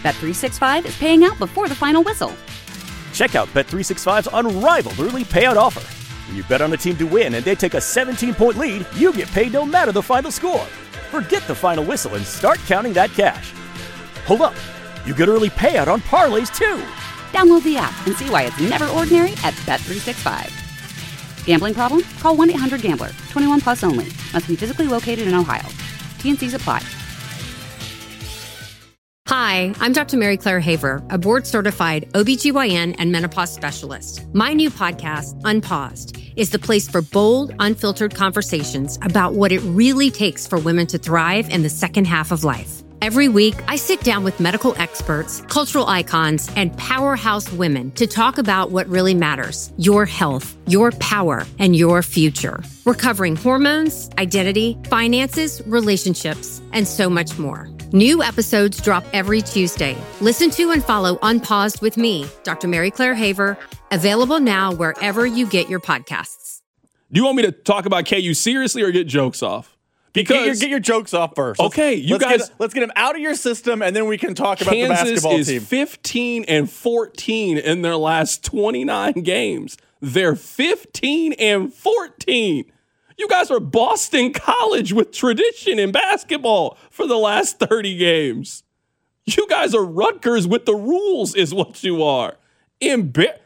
Bet365 is paying out before the final whistle. Check out Bet365's unrivaled early payout offer. When you bet on a team to win and they take a 17-point lead, you get paid no matter the final score. Forget the final whistle and start counting that cash. Hold up. You get early payout on parlays, too. Download the app and see why it's never ordinary at Bet365. Gambling problem? Call 1-800-GAMBLER. 21 plus only. Must be physically located in Ohio. T&Cs apply. Hi, I'm Dr. Mary Claire Haver, a board-certified OBGYN and menopause specialist. My new podcast, Unpaused, is the place for bold, unfiltered conversations about what it really takes for women to thrive in the second half of life. Every week, I sit down with medical experts, cultural icons, and powerhouse women to talk about what really matters: your health, your power, and your future. We're covering hormones, identity, finances, relationships, and so much more. New episodes drop every Tuesday. Listen to and follow Unpaused with me, Dr. Mary Claire Haver, available now wherever you get your podcasts. Do you want me to talk about KU seriously or get jokes off? Because get your jokes off first. Okay, let's get them out of your system, and then we can talk about the basketball team. Kansas is 15-14 in their last 29 games. They're 15-14. You guys are Boston College with tradition in basketball for the last 30 games. You guys are Rutgers with the rules, is what you are. Is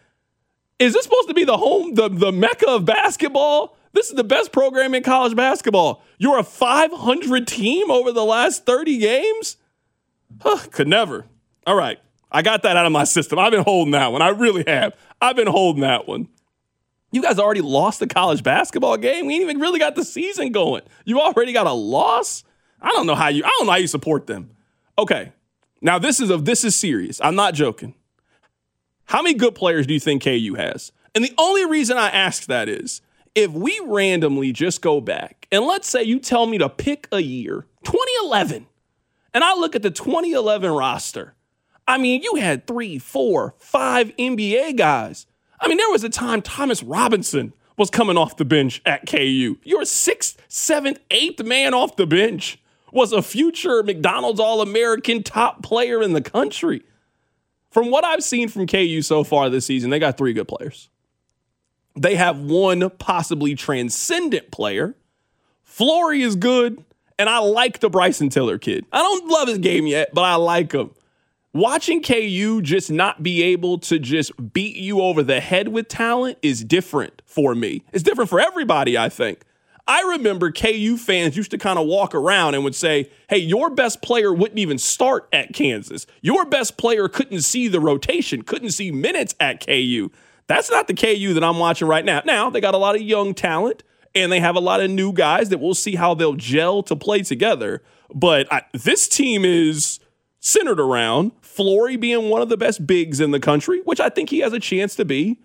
this supposed to be the mecca of basketball? This is the best program in college basketball. You're a 500 team over the last 30 games? Could never. All right. I got that out of my system. I've been holding that one. I really have. I've been holding that one. You guys already lost the college basketball game. We ain't even really got the season going. You already got a loss? I don't know how you support them. Okay. Now this is serious. I'm not joking. How many good players do you think KU has? And the only reason I ask that is, if we randomly just go back, and let's say you tell me to pick a year, 2011, and I look at the 2011 roster, I mean, you had 3, 4, 5 NBA guys. I mean, there was a time Thomas Robinson was coming off the bench at KU. Your 6th, 7th, 8th man off the bench was a future McDonald's All-American top player in the country. From what I've seen from KU so far this season, they got 3 good players. They have 1 possibly transcendent player. Flory is good, and I like the Bryson Tiller kid. I don't love his game yet, but I like him. Watching KU just not be able to just beat you over the head with talent is different for me. It's different for everybody, I think. I remember KU fans used to kind of walk around and would say, hey, your best player wouldn't even start at Kansas. Your best player couldn't see the rotation, couldn't see minutes at KU. That's not the KU that I'm watching right now. Now, they got a lot of young talent, and they have a lot of new guys that we'll see how they'll gel to play together. But this team is centered around Flory being one of the best bigs in the country, which I think he has a chance to be.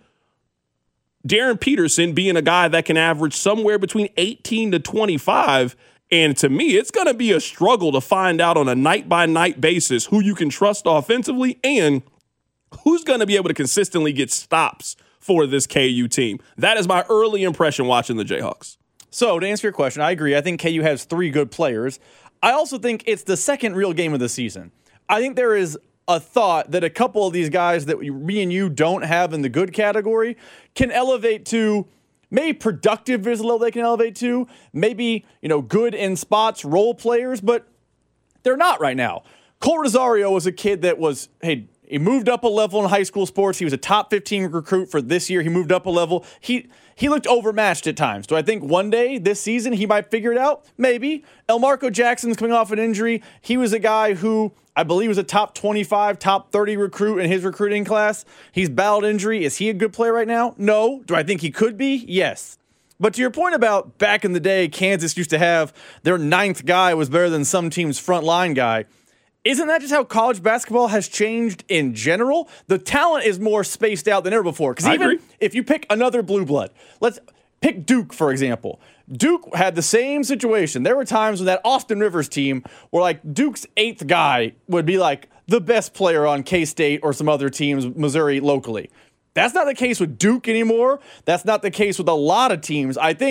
Darren Peterson being a guy that can average somewhere between 18 to 25. And to me, it's going to be a struggle to find out on a night-by-night basis who you can trust offensively and who's going to be able to consistently get stops for this KU team. That is my early impression watching the Jayhawks. So to answer your question, I agree. I think KU has 3 good players. I also think it's the second real game of the season. I think there is a thought that a couple of these guys that me and you don't have in the good category can elevate to maybe productive is a level they can elevate to, maybe, good in spots role players, but they're not right now. Cole Rosario was a kid that was, he moved up a level in high school sports. He was a top 15 recruit for this year. He moved up a level. He looked overmatched at times. Do I think one day this season he might figure it out? Maybe. Elmarco Jackson's coming off an injury. He was a guy who I believe was a top 25, top 30 recruit in his recruiting class. He's battled injury. Is he a good player right now? No. Do I think he could be? Yes. But to your point about back in the day, Kansas used to have their 9th guy was better than some team's front line guy. Isn't that just how college basketball has changed in general? The talent is more spaced out than ever before. Because even if you pick another blue blood, let's pick Duke, for example. Duke had the same situation. There were times when that Austin Rivers team where like Duke's 8th guy would be like the best player on K-State or some other teams, Missouri locally. That's not the case with Duke anymore. That's not the case with a lot of teams. I think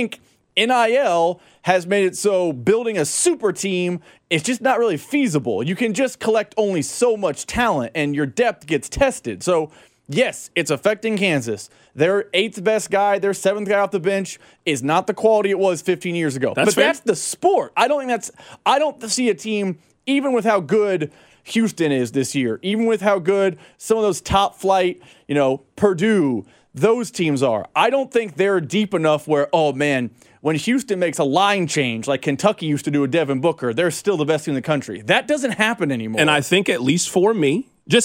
NIL has made it so building a super team is just not really feasible. You can just collect only so much talent and your depth gets tested. So, yes, it's affecting Kansas. Their 8th best guy, their 7th guy off the bench is not the quality it was 15 years ago. That's fair. That's the sport. I don't see a team, even with how good Houston is this year, even with how good some of those top flight, Purdue, those teams are. I don't think they're deep enough where, oh man, when Houston makes a line change like Kentucky used to do with Devin Booker, they're still the best team in the country. That doesn't happen anymore. And I think at least for me,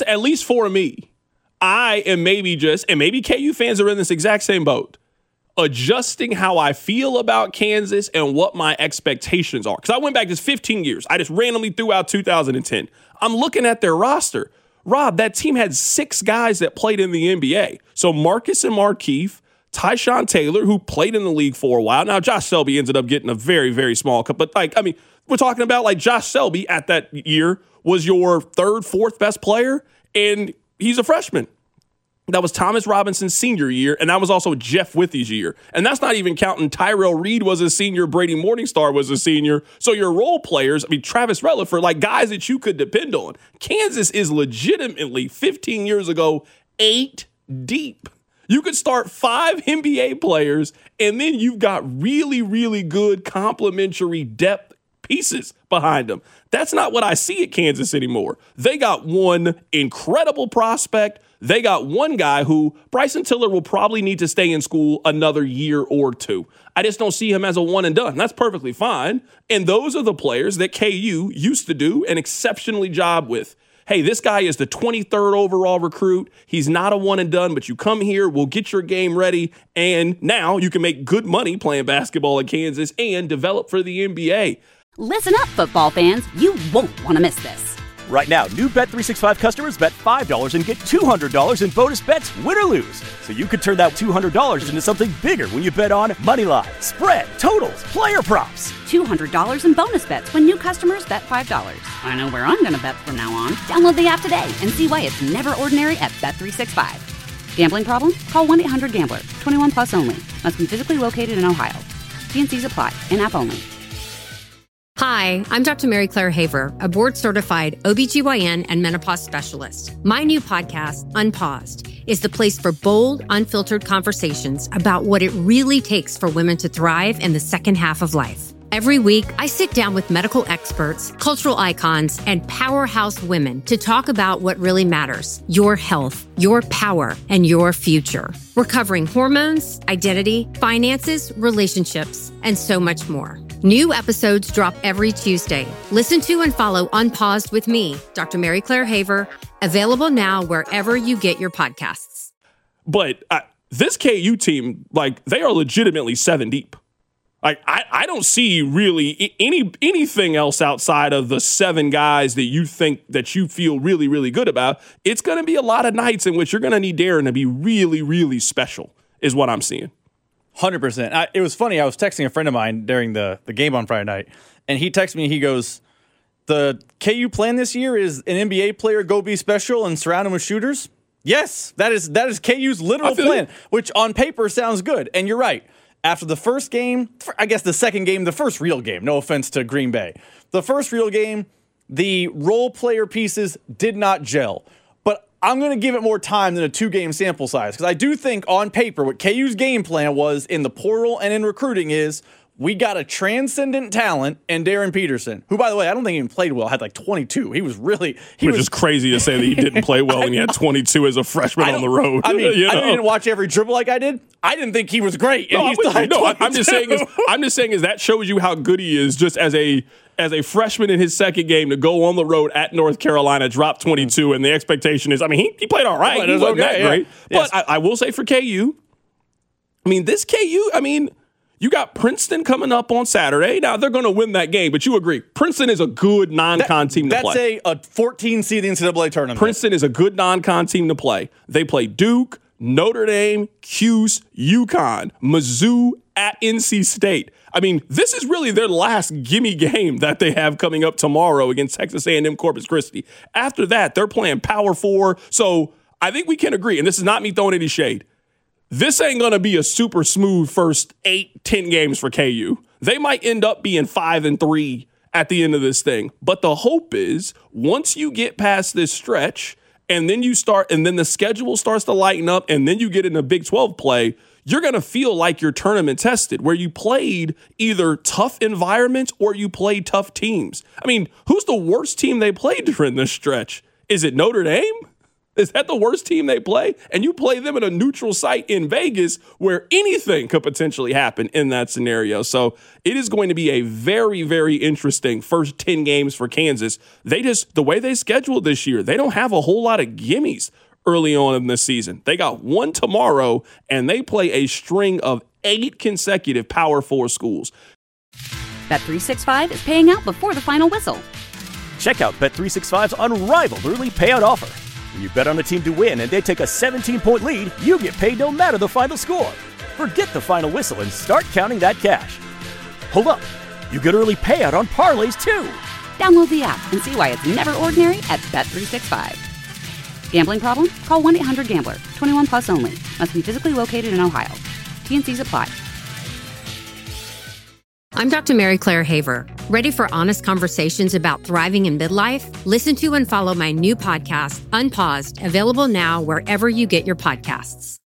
I am maybe KU fans are in this exact same boat, adjusting how I feel about Kansas and what my expectations are. Because I went back just 15 years. I just randomly threw out 2010. I'm looking at their roster. Rob, that team had 6 guys that played in the NBA. So Marcus and Markieff, Tyshawn Taylor, who played in the league for a while. Now, Josh Selby ended up getting a very, very small cup. But, we're talking about, Josh Selby at that year was your 3rd, 4th best player, and he's a freshman. That was Thomas Robinson's senior year, and that was also Jeff Withey's year. And that's not even counting Tyrell Reed was a senior, Brady Morningstar was a senior. So your role players, Travis Relaford, guys that you could depend on. Kansas is legitimately, 15 years ago, 8 deep. You could start 5 NBA players, and then you've got really, really good complementary depth pieces behind them. That's not what I see at Kansas anymore. They got one incredible prospect. They got one guy who Bryson Tiller will probably need to stay in school another year or 2. I just don't see him as a one and done. That's perfectly fine. And those are the players that KU used to do an exceptionally job with. Hey, this guy is the 23rd overall recruit. He's not a one and done, but you come here, we'll get your game ready, and now you can make good money playing basketball at Kansas and develop for the NBA. Listen up, football fans. You won't want to miss this. Right now, new Bet365 customers bet $5 and get $200 in bonus bets, win or lose. So you could turn that $200 into something bigger when you bet on moneyline, spread, totals, player props. $200 in bonus bets when new customers bet $5. I know where I'm going to bet from now on. Download the app today and see why it's never ordinary at Bet365. Gambling problem? Call 1-800-GAMBLER. 21 plus only. Must be physically located in Ohio. T&Cs apply. In-app only. Hi, I'm Dr. Mary Claire Haver, a board-certified OBGYN and menopause specialist. My new podcast, Unpaused, is the place for bold, unfiltered conversations about what it really takes for women to thrive in the second half of life. Every week, I sit down with medical experts, cultural icons, and powerhouse women to talk about what really matters: your health, your power, and your future. We're covering hormones, identity, finances, relationships, and so much more. New episodes drop every Tuesday. Listen to and follow Unpaused with me, Dr. Mary Claire Haver, available now wherever you get your podcasts. But this KU team, they are legitimately 7 deep. I don't see really anything else outside of the 7 guys that you feel really, really good about. It's going to be a lot of nights in which you're going to need Darren to be really, really special, is what I'm seeing. 100%. It was funny. I was texting a friend of mine during the game on Friday night, and he texted me. He goes, the KU plan this year is an NBA player go be special and surround him with shooters. Yes, that is KU's literal plan, which on paper sounds good. And you're right. After the first game, I guess the second game, the first real game, no offense to Green Bay. The first real game, the role player pieces did not gel. But I'm going to give it more time than a 2-game sample size, because I do think on paper what KU's game plan was in the portal and in recruiting is we got a transcendent talent in Darren Peterson, who, by the way, I don't think he even played well, had 22. He was really... Which is crazy to say that he didn't play well when he had 22 as a freshman on the road. I mean, I didn't watch every dribble like I did. I didn't think he was great. And I'm just saying is that shows you how good he is just as a freshman in his second game to go on the road at North Carolina, drop 22, and the expectation is, he played all right. He wasn't that great. Yes. But I will say for KU, this KU, you got Princeton coming up on Saturday. Now, they're going to win that game, but you agree. Princeton is a good non-con team to play. That's a 14 seed NCAA tournament. Princeton is a good non-con team to play. They play Duke, Notre Dame, Cuse, UConn, Mizzou, at NC State. This is really their last gimme game that they have coming up tomorrow against Texas A&M Corpus Christi. After that, they're playing Power 4. So I think we can agree, and this is not me throwing any shade, this ain't going to be a super smooth first 8-10 games for KU. They might end up being 5-3 at the end of this thing. But the hope is once you get past this stretch and then then the schedule starts to lighten up and then you get into Big 12 play, you're going to feel like you're tournament tested, where you played either tough environments or you played tough teams. I mean, who's the worst team they played during this stretch? Is it Notre Dame? Is that the worst team they play? And you play them at a neutral site in Vegas where anything could potentially happen in that scenario. So it is going to be a very, very interesting first 10 games for Kansas. The way they scheduled this year, they don't have a whole lot of gimmies early on in this season. They got one tomorrow, and they play a string of 8 consecutive Power 4 schools. Bet365 is paying out before the final whistle. Check out Bet365's unrivaled early payout offer. When you bet on a team to win and they take a 17-point lead, you get paid no matter the final score. Forget the final whistle and start counting that cash. Hold up. You get early payout on parlays, too. Download the app and see why it's never ordinary at Bet365. Gambling problem? Call 1-800-GAMBLER. 21 plus only. Must be physically located in Ohio. T&Cs apply. I'm Dr. Mary Claire Haver. Ready for honest conversations about thriving in midlife? Listen to and follow my new podcast, Unpaused, available now wherever you get your podcasts.